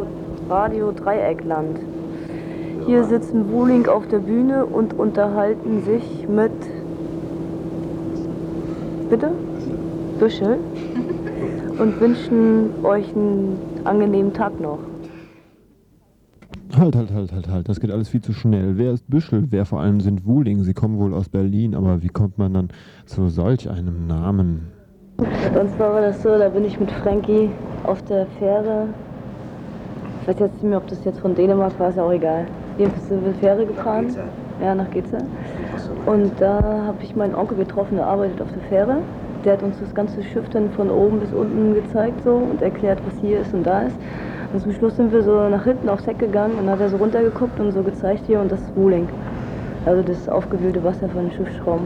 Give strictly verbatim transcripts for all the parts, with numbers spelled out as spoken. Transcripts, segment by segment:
Radio Dreieckland. Hier sitzen Wuling auf der Bühne und unterhalten sich mit... Bitte? Büschel. Und wünschen euch einen angenehmen Tag noch. Halt, halt, halt, halt, halt, das geht alles viel zu schnell. Wer ist Büschel? Wer vor allem sind Wuling? Sie kommen wohl aus Berlin, aber wie kommt man dann zu solch einem Namen? Und zwar war das so, da bin ich mit Frankie auf der Fähre. Ich weiß jetzt nicht mehr, ob das jetzt von Dänemark war, ist ja auch egal. Jedenfalls sind wir Fähre gefahren. Ja, nach Geza. Und da habe ich meinen Onkel getroffen, der arbeitet auf der Fähre. Der hat uns das ganze Schiff dann von oben bis unten gezeigt so und erklärt, was hier ist und da ist. Und zum Schluss sind wir so nach hinten aufs Heck gegangen und dann hat er so runtergeguckt und so gezeigt hier und das ist Wuling. Also das aufgewühlte Wasser von den Schiffsschrauben.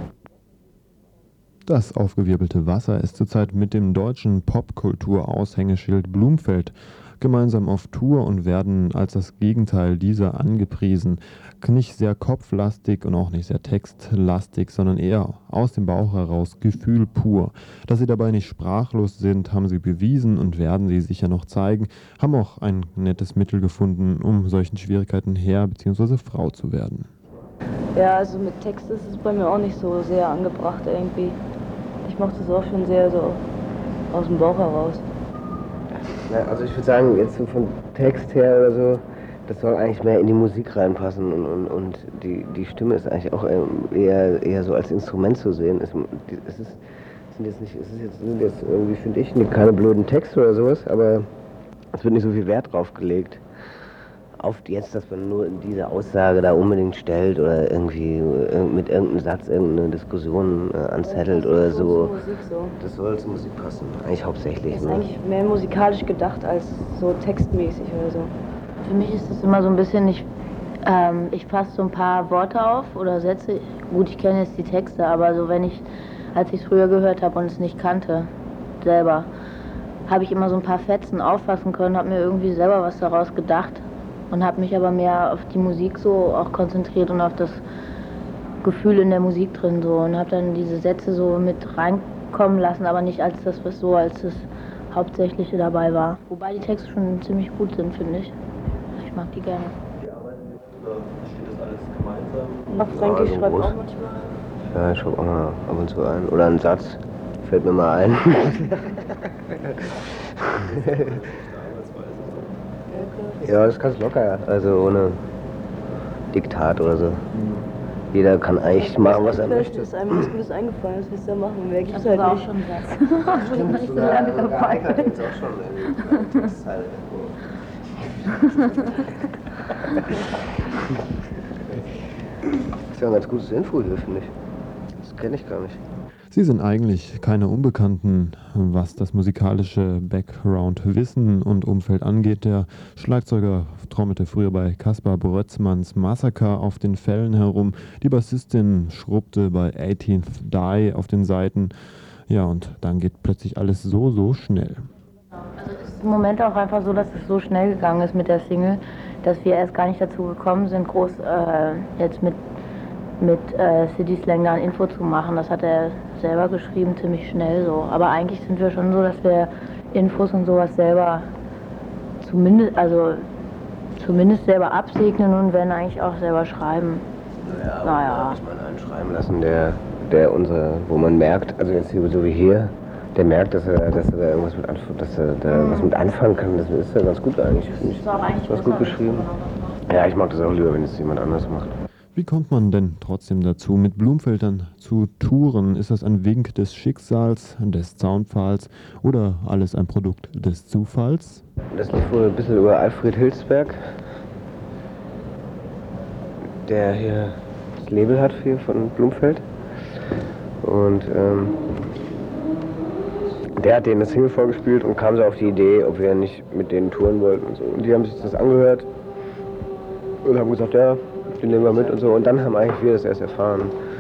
Das aufgewirbelte Wasser ist zurzeit mit dem deutschen Popkultur-Aushängeschild Blumfeld gemeinsam auf Tour und werden als das Gegenteil dieser angepriesen. Nicht sehr kopflastig und auch nicht sehr textlastig, sondern eher aus dem Bauch heraus Gefühl pur. Dass sie dabei nicht sprachlos sind, haben sie bewiesen und werden sie sicher noch zeigen, haben auch ein nettes Mittel gefunden, um solchen Schwierigkeiten Herr bzw. Frau zu werden. Ja, also mit Text ist es bei mir auch nicht so sehr angebracht irgendwie. Ich mache das auch schon sehr so aus dem Bauch heraus. Ja, also ich würde sagen, jetzt so von Text her oder so, das soll eigentlich mehr in die Musik reinpassen und, und, und die, die Stimme ist eigentlich auch eher, eher so als Instrument zu sehen. Es, es, ist, sind jetzt nicht, es ist jetzt, sind jetzt irgendwie, finde ich, keine blöden Texte oder sowas, aber es wird nicht so viel Wert drauf gelegt. Auf jetzt, dass man nur diese Aussage da unbedingt stellt oder irgendwie mit irgendeinem Satz irgendeine Diskussion äh, anzettelt oder so. Das soll zur Musik passen, eigentlich hauptsächlich. Das ist ne? eigentlich mehr musikalisch gedacht als so textmäßig oder so. Für mich ist das immer so ein bisschen, ich, ähm, ich fasse so ein paar Worte auf oder Sätze. Gut, ich kenne jetzt die Texte, aber so wenn ich, als ich es früher gehört habe und es nicht kannte, selber, habe ich immer so ein paar Fetzen auffassen können, habe mir irgendwie selber was daraus gedacht. Und habe mich aber mehr auf die Musik so auch konzentriert und auf das Gefühl in der Musik drin so und habe dann diese Sätze so mit reinkommen lassen, aber nicht als das, was so als das Hauptsächliche dabei war. Wobei die Texte schon ziemlich gut sind, finde ich. Ich mag die gerne. Wie arbeiten wir oder steht das alles gemeinsam? Ach, Frankie Ja, schreibt groß. auch manchmal. Ja, ich schreibe auch mal ab und zu ein. Oder ein Satz, fällt mir mal ein. Ja, das kannst locker, also ohne Diktat oder so. Jeder kann eigentlich machen, was er Vielleicht möchte. ist einem was Gutes eingefallen, was willst du da machen? Wer gibt's Das halt war auch nicht. schon das. Stimmt, Ich bin sogar, lange sogar dabei. Eike hat jetzt auch schon irgendwie eine Textzeile Das ist ja ein ganz gutes Info hier, finde ich. Das kenne ich gar nicht. Sie sind eigentlich keine Unbekannten, was das musikalische Background, Wissen und Umfeld angeht. Der Schlagzeuger trommelte früher bei Kaspar Brötzmanns Massaker auf den Fällen herum. Die Bassistin schrubbte bei eighteenth Die auf den Seiten. Ja, und dann geht plötzlich alles so, so schnell. Also es ist im Moment auch einfach so, dass es so schnell gegangen ist mit der Single, dass wir erst gar nicht dazu gekommen sind, groß äh, jetzt mit, mit äh, City Slang da ein Info zu machen. Das hat er selber geschrieben, ziemlich schnell so. Aber eigentlich sind wir schon so, dass wir Infos und sowas selber zumindest, also zumindest selber absegnen und wenn eigentlich auch selber schreiben. Naja, Naja. da muss man einen schreiben lassen, der, der unsere, wo man merkt, also jetzt hier so wie hier, der merkt, dass er, dass er da irgendwas mit, anf dass er da mhm. was mit anfangen kann. Das ist ja ganz gut eigentlich, finde ich. Das war eigentlich was gut geschrieben. Ja, ich mag das auch lieber, wenn es jemand anders macht. Wie kommt man denn trotzdem dazu, mit Blumfeld dann zu touren? Ist das ein Wink des Schicksals, des Zaunpfahls oder alles ein Produkt des Zufalls? Das lief wohl ein bisschen über Alfred Hilsberg, der hier das Label hat hier von Blumfeld. Und ähm, der hat denen das Single vorgespielt und kam so auf die Idee, ob wir nicht mit denen touren wollten und so. Und die haben sich das angehört und haben gesagt, ja, den nehmen wir mit und so. Und dann haben eigentlich wir das erst erfahren.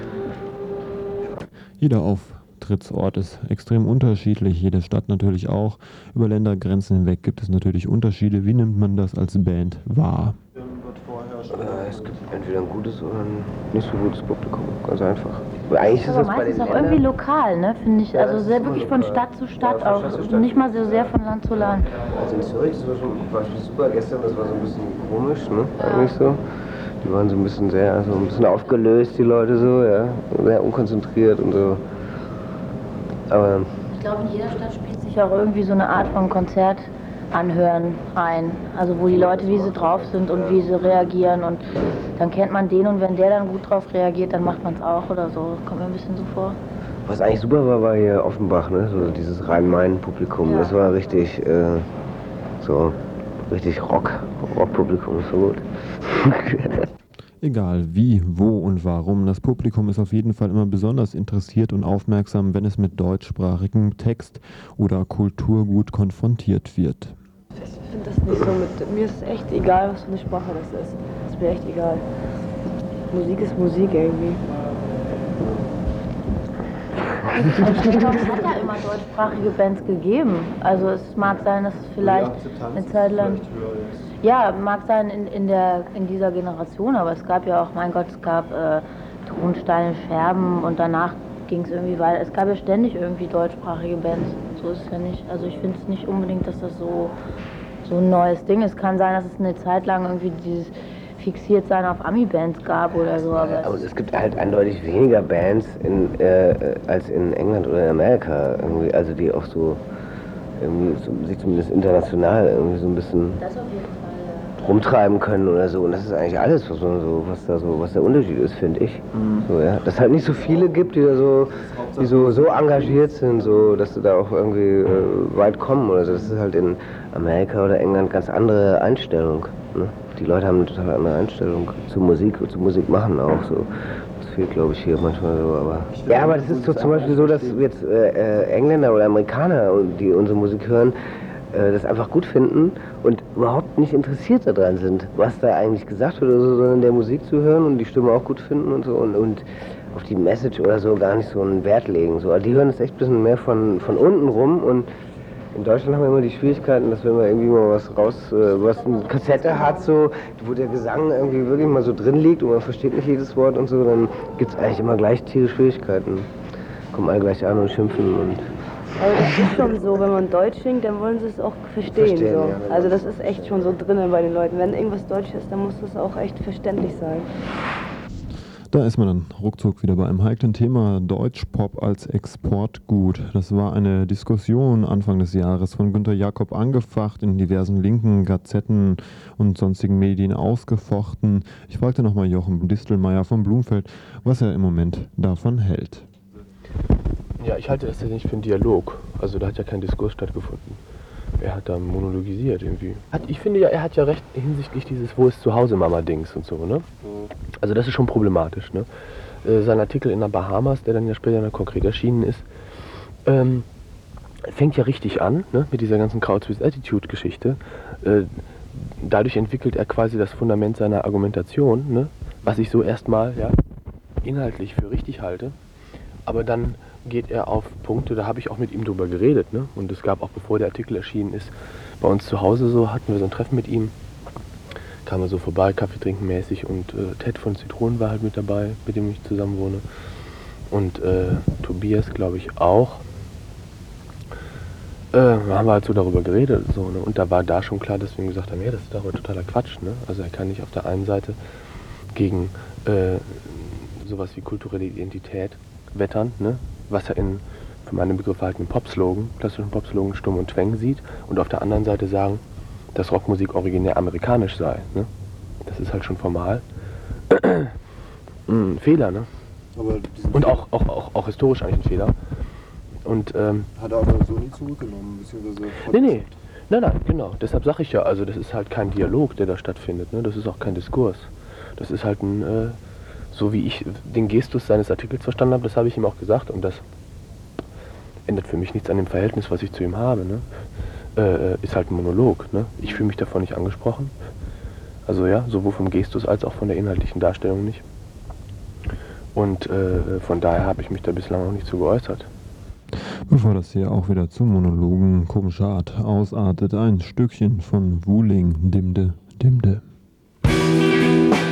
Jeder Auftrittsort ist extrem unterschiedlich, jede Stadt natürlich auch. Über Ländergrenzen hinweg gibt es natürlich Unterschiede. Wie nimmt man das als Band wahr? Wird vorher Deutschland? Ja, es gibt entweder ein gutes oder ein nicht so gutes Publikum, ganz einfach. Aber eigentlich ist Aber das bei meistens den auch Ländern, irgendwie lokal, ne, finde ich. Ja, Also das ist sehr immer wirklich von lokal. Stadt zu Stadt Ja, von auch. Stadt zu Stadt. Nicht mal so sehr von Land zu Land. Also in Zürich, das war schon war schon super gestern, das war so ein bisschen komisch, ne, eigentlich so. Die waren so ein bisschen sehr, also ein bisschen aufgelöst, die Leute so, ja, sehr unkonzentriert und so. Aber Ich glaube, in jeder Stadt spielt sich auch irgendwie so eine Art von Konzert anhören rein. Also wo die Leute, wie sie drauf sind und wie sie reagieren. Und dann kennt man den und wenn der dann gut drauf reagiert, dann macht man es auch oder so. Kommt mir ein bisschen so vor. was eigentlich super war, war hier Offenbach, ne, so dieses Rhein-Main-Publikum, Ja. das war richtig, äh, so, richtig Rock, Rock-Publikum, so gut. Egal wie, wo und warum, das Publikum ist auf jeden Fall immer besonders interessiert und aufmerksam, wenn es mit deutschsprachigem Text oder Kulturgut konfrontiert wird. Ich finde das nicht so mit. Mir ist echt egal, was für eine Sprache das ist. Das ist mir echt egal. Musik ist Musik irgendwie. Also ich denke auch, es hat ja immer deutschsprachige Bands gegeben. Also es mag sein, dass es vielleicht eine Zeit lang... Ja, mag sein in, in, der, in dieser Generation, aber es gab ja auch, mein Gott, es gab äh, Tonsteine, Scherben und danach ging es irgendwie weiter. Es gab ja ständig irgendwie deutschsprachige Bands, so ist es ja nicht. Also ich finde es nicht unbedingt, dass das so, so ein neues Ding ist. Es kann sein, dass es eine Zeit lang irgendwie dieses Fixiertsein auf Ami-Bands gab oder so. Aber Aber es gibt halt eindeutig weniger Bands in, äh, als in England oder in Amerika, irgendwie, also die auch so, irgendwie so, sich zumindest international irgendwie so ein bisschen das auf jeden Fall, ja. rumtreiben können oder so. Und das ist eigentlich alles, was, man so, was da so, was der Unterschied ist, finde ich. So, ja. Dass es halt nicht so viele gibt, die da so, die so, so engagiert sind, so, dass sie da auch irgendwie äh, weit kommen oder so. Das ist halt in Amerika oder England ganz andere Einstellung. Ne? Die Leute haben eine total andere Einstellung zur Musik und zu Musik machen auch so. Das fehlt, glaube ich, hier manchmal so. Aber ja, aber das ist doch zum Beispiel so, dass jetzt äh, äh, Engländer oder Amerikaner, die unsere Musik hören, äh, das einfach gut finden und überhaupt nicht interessiert daran sind, was da eigentlich gesagt wird oder so, sondern der Musik zu hören und die Stimme auch gut finden und so und, und auf die Message oder so gar nicht so einen Wert legen. So. Also die hören es echt ein bisschen mehr von, von unten rum und in Deutschland haben wir immer die Schwierigkeiten, dass wenn man irgendwie mal was raus, äh, was eine Kassette hat, so, wo der Gesang irgendwie wirklich mal so drin liegt und man versteht nicht jedes Wort und so, dann gibt es eigentlich immer gleich tierische Schwierigkeiten. Kommen alle gleich an und schimpfen und... Aber das ist schon so, wenn man Deutsch singt, dann wollen sie es auch verstehen. Verstehen, so. ja, Also das ist echt schon so drinnen bei den Leuten. Wenn irgendwas Deutsch ist, dann muss das auch echt verständlich sein. Da ist man dann ruckzuck wieder bei einem heiklen Thema, Deutschpop als Exportgut. Das war eine Diskussion Anfang des Jahres von Günter Jakob angefacht, in diversen linken Gazetten und sonstigen Medien ausgefochten. Ich fragte nochmal Jochen Distelmeier von Blumfeld, was er im Moment davon hält. Ja, ich halte das ja nicht für einen Dialog. Also da hat ja kein Diskurs stattgefunden. Er hat da monologisiert irgendwie. Hat, ich finde ja, er hat ja recht hinsichtlich dieses Wo ist zu Hause Mama-Dings und so, ne? Also das ist schon problematisch, ne? Äh, sein Artikel in der Bahamas, der dann ja später dann konkret erschienen ist, ähm, fängt ja richtig an, ne? Mit dieser ganzen Crowds with Attitude-Geschichte. Äh, dadurch entwickelt er quasi das Fundament seiner Argumentation, ne? Was ich so erstmal, ja, inhaltlich für richtig halte. Aber dann geht er auf Punkte, da habe ich auch mit ihm drüber geredet, ne? Und es gab auch, bevor der Artikel erschienen ist, bei uns zu Hause so, hatten wir so ein Treffen mit ihm, kam er so vorbei, Kaffee trinken mäßig und äh, Ted von Zitronen war halt mit dabei, mit dem ich zusammen wohne und äh, Tobias, glaube ich, auch. Äh, da haben wir halt so darüber geredet, so, ne? Und da war da schon klar, dass wir ihm gesagt haben, ja, das ist doch totaler Quatsch, ne? Also er kann nicht auf der einen Seite gegen äh, sowas wie kulturelle Identität wettern, ne? Was er in, für meine Begriffe halt einen Pop-Slogan, klassischen Pop-Slogan Stumm und Twang sieht und auf der anderen Seite sagen, dass Rockmusik originär amerikanisch sei, ne? Das ist halt schon formal ein Fehler, ne? Aber Und auch, auch, auch, auch historisch eigentlich ein Fehler. Und, ähm, hat er aber so nie zurückgenommen, beziehungsweise... nee, nee, nein, nein, genau. Deshalb sage ich ja, also das ist halt kein Dialog, der da stattfindet, ne? Das ist auch kein Diskurs. Das ist halt ein... Äh, so wie ich den Gestus seines Artikels verstanden habe, das habe ich ihm auch gesagt und das ändert für mich nichts an dem Verhältnis, was ich zu ihm habe, ne? Äh, ist halt ein Monolog, ne? Ich fühle mich davon nicht angesprochen, also ja, sowohl vom Gestus als auch von der inhaltlichen Darstellung nicht und äh, von daher habe ich mich da bislang noch nicht zu geäußert. Bevor das hier auch wieder zu Monologen komischer Art ausartet, ein Stückchen von Wuling, Dimde, Dimde.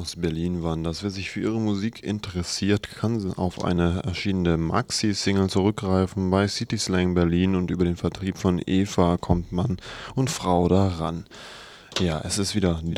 aus Berlin waren das. Wer sich für ihre Musik interessiert, kann auf eine erschienene Maxi-Single zurückgreifen bei City Slang Berlin und über den Vertrieb von Eva kommt Mann und Frau daran. Ja, es ist wieder die